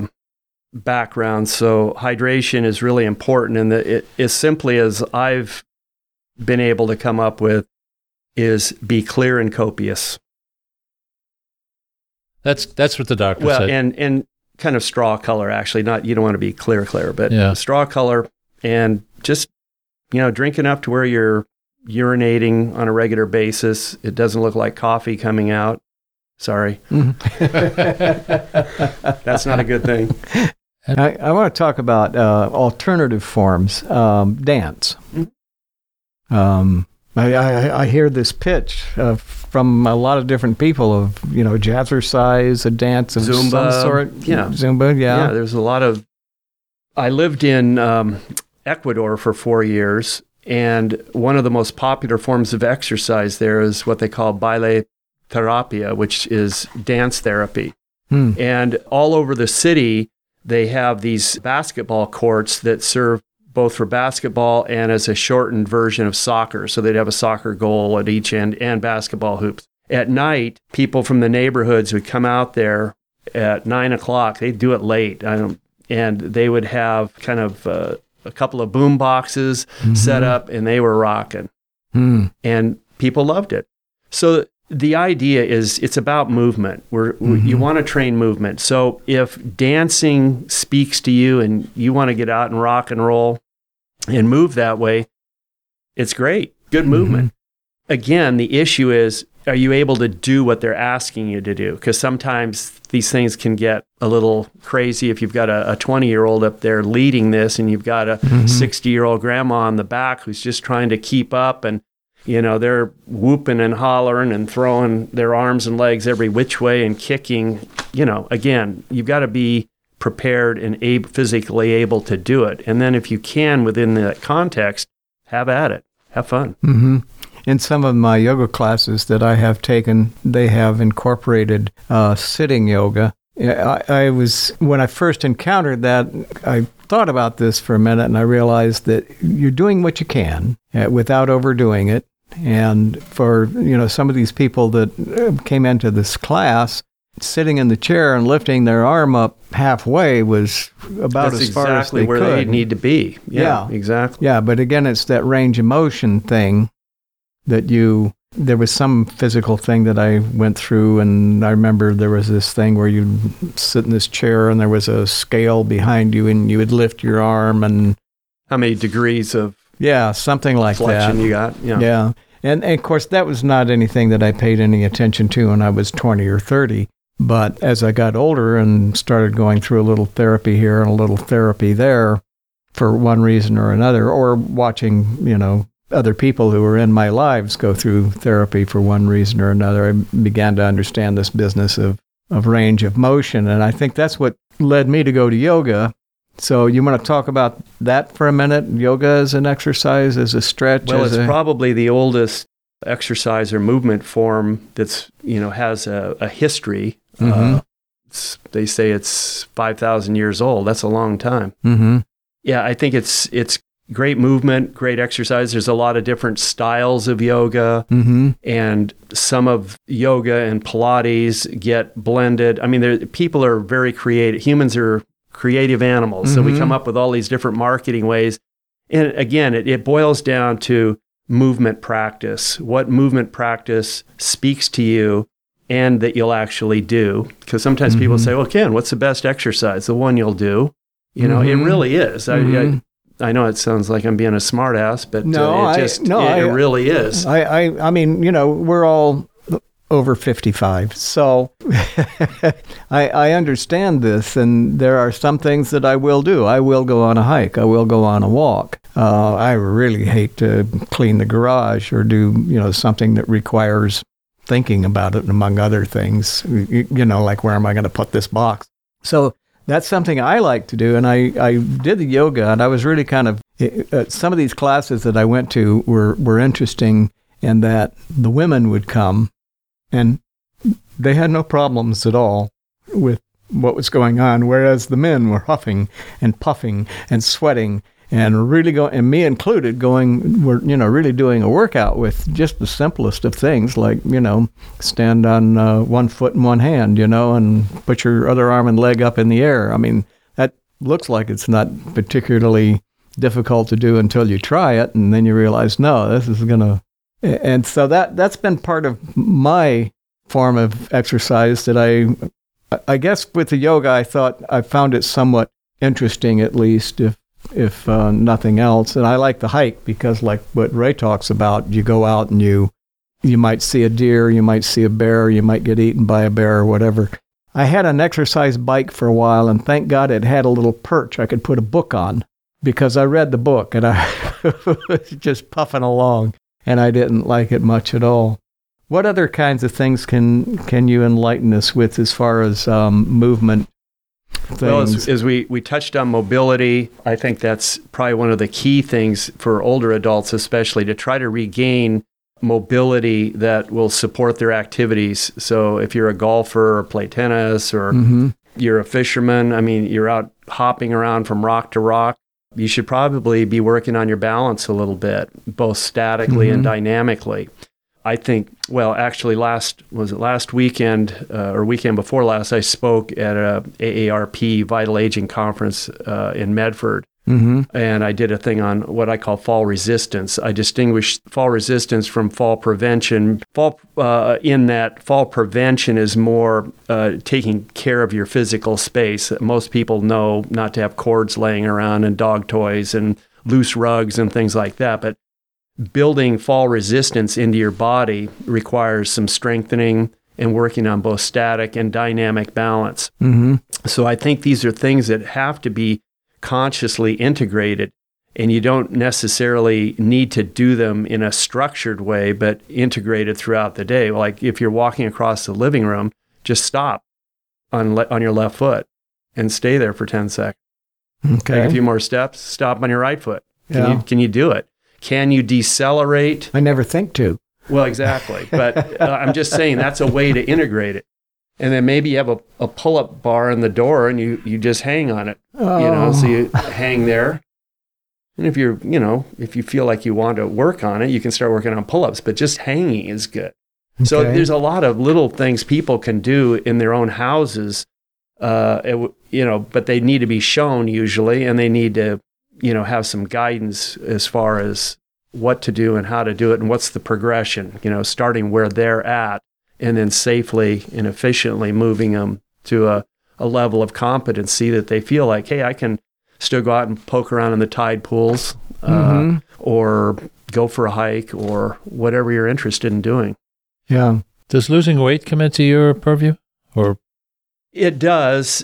background, so hydration is really important. And it as simply as I've been able to come up with is be clear and copious. That's what the doctor said. Well, and kind of straw color, actually. Not, you don't want to be clear, but straw color, and just drink enough to where you're urinating on a regular basis. It doesn't look like coffee coming out. Sorry. That's not a good thing. I want to talk about alternative forms, dance. I hear this pitch from a lot of different people of, jazzercise, a dance of Zumba, some sort. Yeah. Zumba, yeah. Yeah, there's a lot of... I lived in Ecuador for 4 years, and one of the most popular forms of exercise there is what they call baile terapia, which is dance therapy. And all over the city, they have these basketball courts that serve both for basketball and as a shortened version of soccer. So they'd have a soccer goal at each end and basketball hoops. At night, people from the neighborhoods would come out there at 9 o'clock. They'd do it late. and they would have kind of a couple of boom boxes set up, and they were rocking. And people loved it. So the idea is it's about movement. You want to train movement. So if dancing speaks to you and you want to get out and rock and roll and move that way, it's great. Good movement. Again, the issue is, are you able to do what they're asking you to do? Because sometimes these things can get a little crazy if you've got a 20-year-old up there leading this and you've got a 60-year-old grandma on the back who's just trying to keep up, and they're whooping and hollering and throwing their arms and legs every which way and kicking. Again, you've got to be prepared and physically able to do it. And then if you can, within that context, have at it. Have fun. In some of my yoga classes that I have taken, they have incorporated sitting yoga. When I first encountered that, I thought about this for a minute, and I realized that you're doing what you can without overdoing it. And for some of these people that came into this class, sitting in the chair and lifting their arm up halfway was about as far as they could. That's exactly where they need to be. Yeah, exactly. Yeah, but again, it's that range of motion thing that there was some physical thing that I went through, and I remember there was this thing where you'd sit in this chair and there was a scale behind you and you would lift your arm, and how many degrees of something like flexion that you got. Yeah. And of course that was not anything that I paid any attention to when I was 20 or 30. But as I got older and started going through a little therapy here and a little therapy there for one reason or another, or watching, other people who were in my lives go through therapy for one reason or another, I began to understand this business of range of motion. And I think that's what led me to go to yoga. So you want to talk about that for a minute? Yoga as an exercise, as a stretch? Well, it's probably the oldest exercise or movement form that's, has a history. They say it's 5,000 years old. That's a long time. Yeah, I think it's great movement, great exercise. There's a lot of different styles of yoga, and some of yoga and Pilates get blended. I mean, people are very creative. Humans are creative animals, so we come up with all these different marketing ways. And again, it boils down to movement practice. What movement practice speaks to you and that you'll actually do? Because sometimes people say, well, Ken, what's the best exercise? The one you'll do. It really is. I know it sounds like I'm being a smart ass, but it really is. I mean, we're all over 55, so I understand this, and there are some things that I will do. I will go on a hike. I will go on a walk. I really hate to clean the garage or do, something that requires thinking about it, among other things, like where am I going to put this box? So that's something I like to do, and I did the yoga, and I was really kind of, some of these classes that I went to were interesting in that the women would come, and they had no problems at all with what was going on, whereas the men were huffing and puffing and sweating and really and me included, really doing a workout with just the simplest of things, like, stand on one foot and one hand, and put your other arm and leg up in the air. I mean, that looks like it's not particularly difficult to do until you try it, and then you realize, no, this is gonna. And so that's been part of my form of exercise that I guess with the yoga, I found it somewhat interesting, at least, if nothing else. And I like the hike because, like what Ray talks about, you go out and you might see a deer, you might see a bear, you might get eaten by a bear or whatever. I had an exercise bike for a while, and thank God it had a little perch I could put a book on, because I read the book and I was just puffing along, and I didn't like it much at all. What other kinds of things can you enlighten us with as far as movement things? Well, as we touched on mobility, I think that's probably one of the key things for older adults, especially, to try to regain mobility that will support their activities. So if you're a golfer or play tennis, or you're a fisherman, I mean, you're out hopping around from rock to rock, you should probably be working on your balance a little bit, both statically and dynamically. I think, well, actually last weekend or weekend before last, I spoke at a AARP Vital Aging Conference in Medford. Mm-hmm. And I did a thing on what I call fall resistance. I distinguish fall resistance from fall prevention. In that fall prevention is more taking care of your physical space. Most people know not to have cords laying around and dog toys and loose rugs and things like that. But building fall resistance into your body requires some strengthening and working on both static and dynamic balance. Mm-hmm. So I think these are things that have to be consciously integrated, and you don't necessarily need to do them in a structured way, but integrated throughout the day. Like if you're walking across the living room, just stop on your left foot and stay there for 10 seconds. Okay. Take a few more steps, stop on your right foot. Yeah. Can you do it? Can you decelerate? I never think to. Well, exactly. But I'm just saying that's a way to integrate it. And then maybe you have a pull-up bar in the door and you just hang on it, so you hang there. And if you feel like you want to work on it, you can start working on pull-ups, but just hanging is good. Okay. So there's a lot of little things people can do in their own houses, but they need to be shown usually, and they need to, have some guidance as far as what to do and how to do it and what's the progression, starting where they're at, and then safely and efficiently moving them to a level of competency that they feel like, hey, I can still go out and poke around in the tide pools or go for a hike or whatever you're interested in doing. Yeah. Does losing weight come into your purview? Or it does.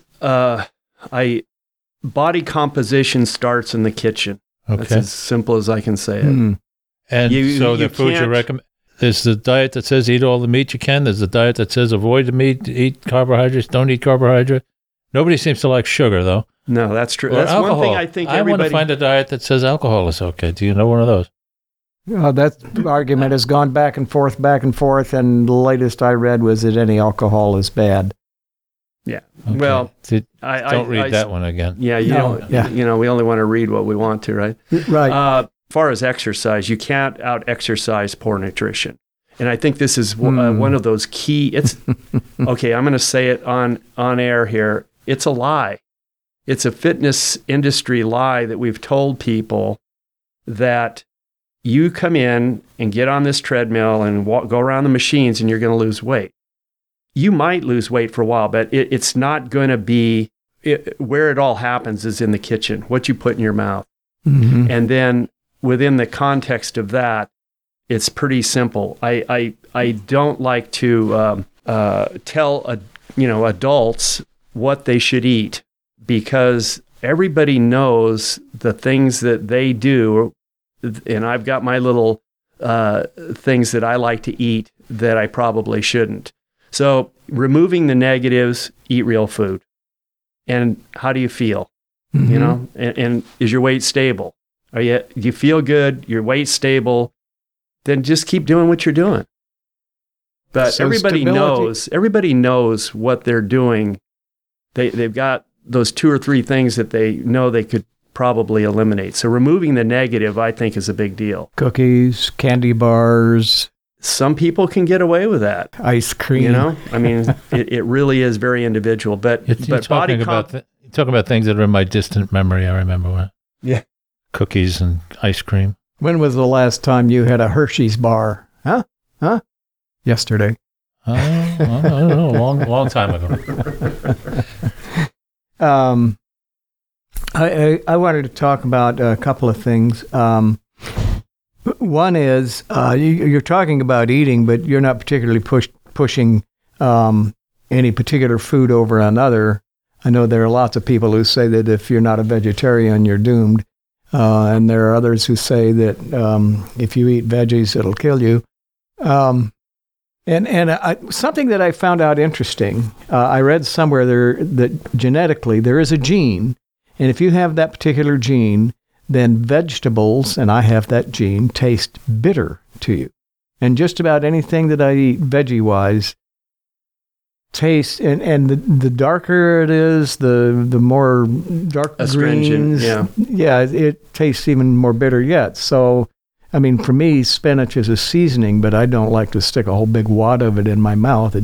Body composition starts in the kitchen. Okay. That's as simple as I can say it. Mm. And the food you recommend, there's the diet that says eat all the meat you can. There's the diet that says avoid the meat, eat carbohydrates, don't eat carbohydrates. Nobody seems to like sugar, though. No, that's true. Or That's alcohol. one thing I think I want to find a diet that says alcohol is okay. Do you know one of those? That argument has gone back and forth, and the latest I read was that any alcohol is bad. Yeah. Okay. Well, don't read that one again. Yeah, don't. Yeah. We only want to read what we want to, right? Right. As far as exercise, you can't out-exercise poor nutrition. And I think this is one of those key, it's, okay, I'm going to say it on air here. It's a lie. It's a fitness industry lie that we've told people that you come in and get on this treadmill and go around the machines and you're going to lose weight. You might lose weight for a while, but it's not going to be, where it all happens is in the kitchen, what you put in your mouth. Mm-hmm. And then within the context of that, it's pretty simple. I don't like to tell adults what they should eat, because everybody knows the things that they do, and I've got my little things that I like to eat that I probably shouldn't. So removing the negatives, eat real food. And how do you feel? Mm-hmm. And is your weight stable? Do you feel good? Your weight's stable? Then just keep doing what you're doing. But So everybody knows what they're doing. They've got those 2 or 3 things that they know they could probably eliminate. So removing the negative, I think, is a big deal. Cookies, candy bars, Some people can get away with that. ice cream. I mean, it really is very individual. But You're talking about things that are in my distant memory. I remember when. Yeah. Cookies and ice cream. When was the last time you had a Hershey's bar? Huh? Yesterday. I don't know, long time ago. I wanted to talk about a couple of things. One is you're talking about eating, but you're not particularly pushing any particular food over another. I know there are lots of people who say that if you're not a vegetarian, you're doomed. And there are others who say that if you eat veggies, it'll kill you. Something that I found out interesting, I read somewhere that genetically there is a gene, and if you have that particular gene, then vegetables, and I have that gene, taste bitter to you. And just about anything that I eat veggie-wise tastes, and the darker it is, the more dark astringent, greens. Yeah, it tastes even more bitter yet. So I mean, for me, spinach is a seasoning, but I don't like to stick a whole big wad of it in my mouth. It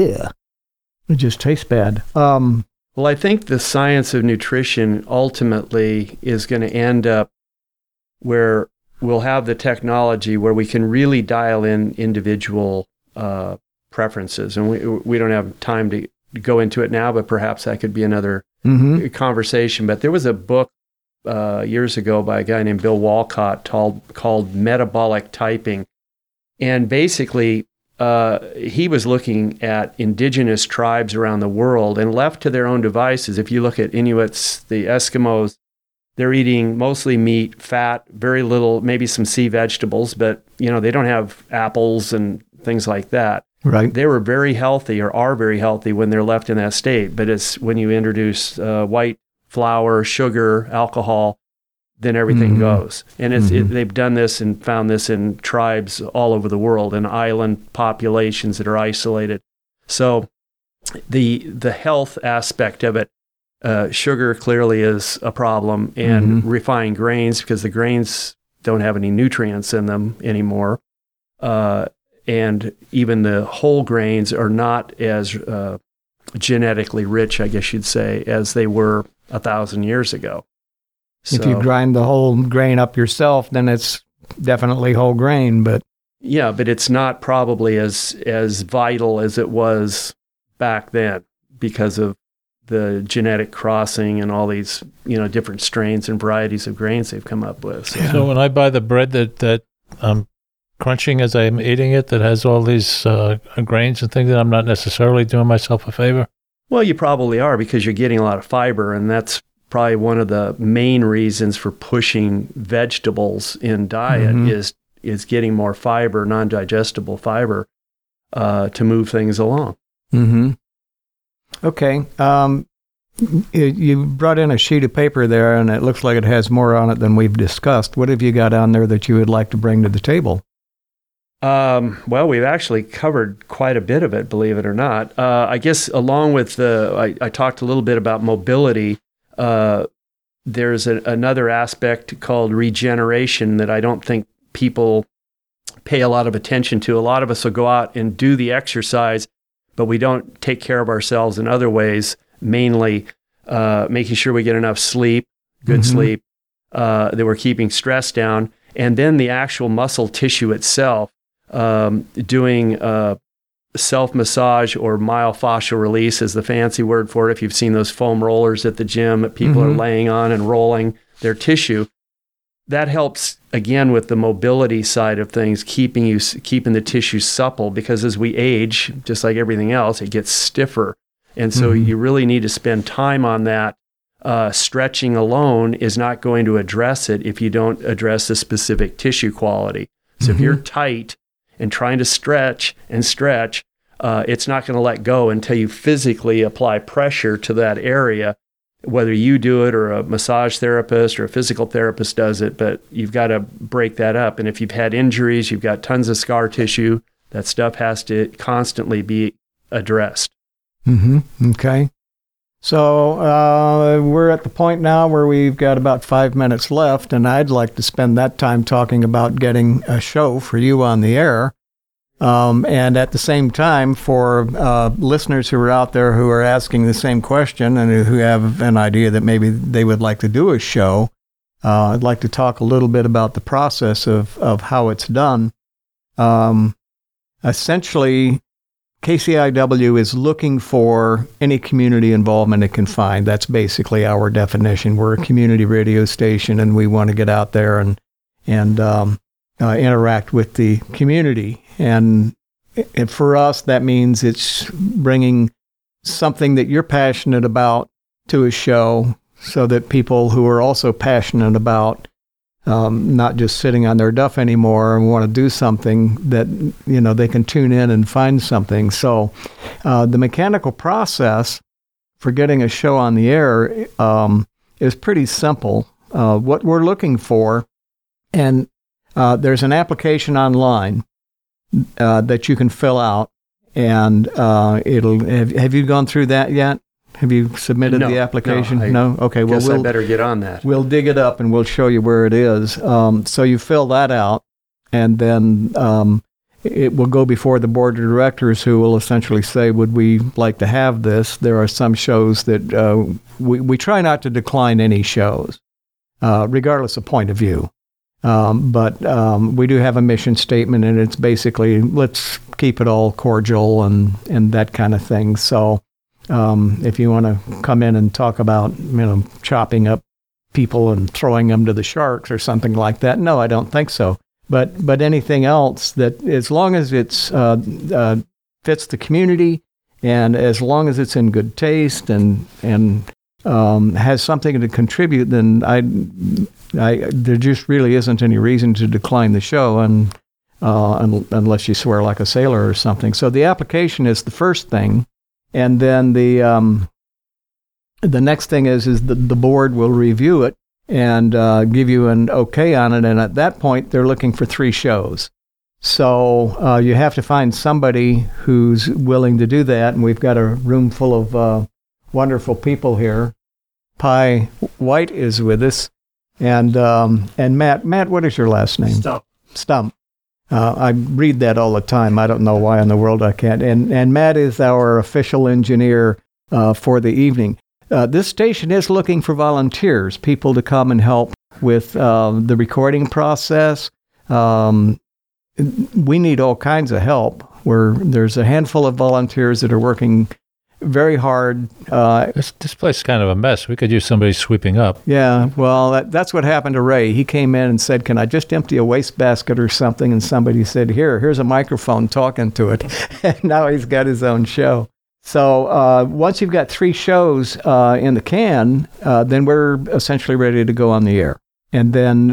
just tastes bad. Well, I think the science of nutrition ultimately is going to end up where we'll have the technology where we can really dial in individual preferences. And we don't have time to go into it now, but perhaps that could be another conversation. But there was a book years ago by a guy named Bill Walcott called Metabolic Typing. And basically, he was looking at indigenous tribes around the world, and left to their own devices. If you look at Inuits, the Eskimos, they're eating mostly meat, fat, very little, maybe some sea vegetables, but they don't have apples and things like that. Right. They were very healthy, or are very healthy, when they're left in that state. But it's when you introduce white flour, sugar, alcohol, then everything goes. And they've done this and found this in tribes all over the world, in island populations that are isolated. So the health aspect of it, sugar clearly is a problem, and refined grains, because the grains don't have any nutrients in them anymore. And even the whole grains are not as genetically rich, I guess you'd say, as they were 1,000 years ago. If you grind the whole grain up yourself, then it's definitely whole grain. But yeah, but it's not probably as vital as it was back then, because of the genetic crossing and all these different strains and varieties of grains they've come up with. So when I buy the bread that I'm crunching as I'm eating it, that has all these grains and things, that I'm not necessarily doing myself a favor? Well, you probably are, because you're getting a lot of fiber, and that's probably one of the main reasons for pushing vegetables in diet is getting more fiber, non-digestible fiber, to move things along. Okay. You brought in a sheet of paper there, and it looks like it has more on it than we've discussed. What have you got on there that you would like to bring to the table? Well, we've actually covered quite a bit of it, believe it or not. I guess along with I talked a little bit about mobility. There's another aspect called regeneration that I don't think people pay a lot of attention to. A lot of us will go out and do the exercise, but we don't take care of ourselves in other ways, mainly making sure we get enough sleep, good sleep, that we're keeping stress down, and then the actual muscle tissue itself, doing self-massage, or myofascial release is the fancy word for it. If you've seen those foam rollers at the gym that people are laying on and rolling their tissue, that helps, again, with the mobility side of things, keeping the tissue supple, because as we age, just like everything else, it gets stiffer. And so you really need to spend time on that. Stretching alone is not going to address it if you don't address the specific tissue quality. So if you're tight and trying to stretch, it's not going to let go until you physically apply pressure to that area, whether you do it or a massage therapist or a physical therapist does it, but you've got to break that up. And if you've had injuries, you've got tons of scar tissue, that stuff has to constantly be addressed. Okay. So we're at the point now where we've got about 5 minutes left, and I'd like to spend that time talking about getting a show for you on the air. And at the same time, for listeners who are out there who are asking the same question and who have an idea that maybe they would like to do a show, I'd like to talk a little bit about the process of how it's done. Essentially, KCIW is looking for any community involvement it can find. That's basically our definition. We're a community radio station, and we want to get out there and interact with the community. And for us, that means it's bringing something that you're passionate about to a show, so that people who are also passionate about not just sitting on their duff anymore and want to do something, that they can tune in and find something. So the mechanical process for getting a show on the air is pretty simple. What we're looking for, and there's an application online that you can fill out, and have you gone through that yet? Have you submitted the application? No? Okay. Well, I better get on that. We'll dig it up and we'll show you where it is. So you fill that out, and then it will go before the board of directors, who will essentially say, would we like to have this? There are some shows that we try not to decline any shows, regardless of point of view. But we do have a mission statement, and it's basically, let's keep it all cordial and that kind of thing. So if you want to come in and talk about, chopping up people and throwing them to the sharks or something like that, no, I don't think so. But anything else, that as long as it's fits the community, and as long as it's in good taste and has something to contribute, then there just really isn't any reason to decline the show, and unless you swear like a sailor or something. So the application is the first thing, and then the next thing is the board will review it and give you an okay on it, and at that point they're looking for 3 shows. So you have to find somebody who's willing to do that, and we've got a room full of wonderful people here. Pi White is with us, and Matt. Matt, what is your last name? Stump. I read that all the time. I don't know why in the world I can't. And Matt is our official engineer for the evening. This station is looking for volunteers, people to come and help with the recording process. We need all kinds of help. There's a handful of volunteers that are working very hard. This place is kind of a mess. We could use somebody sweeping up. Yeah, well, that's what happened to Ray. He came in and said, can I just empty a wastebasket or something? And somebody said, here's a microphone, talking to it. And now he's got his own show. So once you've got 3 shows in the can, then we're essentially ready to go on the air. And then,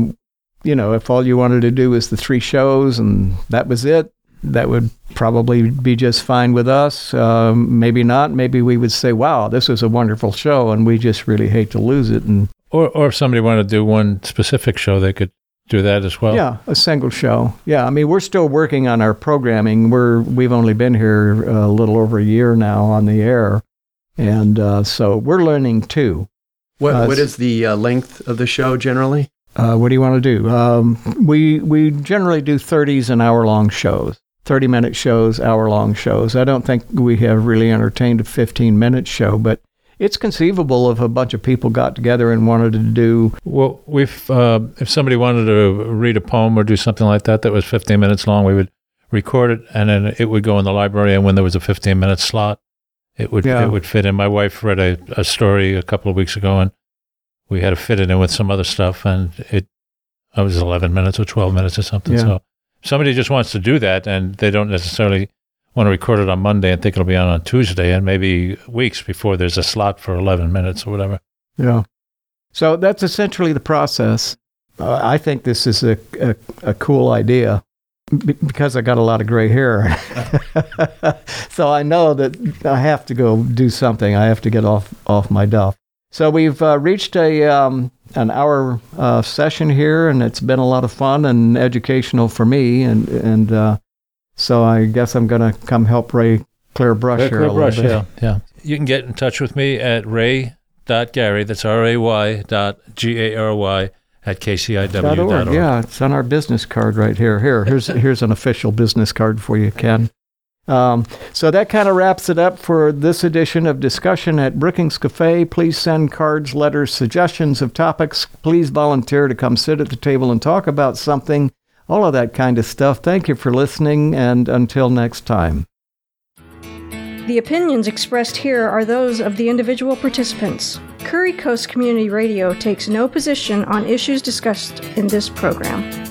if all you wanted to do is the 3 shows and that was it, that would probably be just fine with us. Maybe not. Maybe we would say, wow, this was a wonderful show, and we just really hate to lose it. And Or if somebody wanted to do one specific show, they could do that as well. Yeah, a single show. Yeah, we're still working on our programming. We've only been here a little over a year now on the air, and so we're learning too. What is the length of the show generally? What do you want to do? We generally do 30s and hour-long shows, 30-minute shows, hour-long shows. I don't think we have really entertained a 15-minute show, but it's conceivable if a bunch of people got together and wanted to do... Well, if somebody wanted to read a poem or do something like that was 15 minutes long, we would record it, and then it would go in the library, and when there was a 15-minute slot, it would fit in. My wife read a story a couple of weeks ago, and we had to fit it in with some other stuff, and it was 11 minutes or 12 minutes or something. Yeah. So if somebody just wants to do that, and they don't necessarily want to record it on Monday and think it'll be on Tuesday, and maybe weeks before there's a slot for 11 minutes or whatever. Yeah. So that's essentially the process. I think this is a cool idea because I got a lot of gray hair. So I know that I have to go do something. I have to get off my duff. So we've reached an hour session here, and it's been a lot of fun and educational for me. And so I guess I'm going to come help Ray clear brush here a little bit. Yeah. You can get in touch with me at ray.gary, that's ray.gary at kciw.org. Yeah, it's on our business card right here. Here's an official business card for you, Ken. So that kind of wraps it up for this edition of Discussion at Brookings Cafe. Please send cards, letters, suggestions of topics. Please volunteer to come sit at the table and talk about something. All of that kind of stuff. Thank you for listening, and until next time. The opinions expressed here are those of the individual participants. Curry Coast Community Radio takes no position on issues discussed in this program.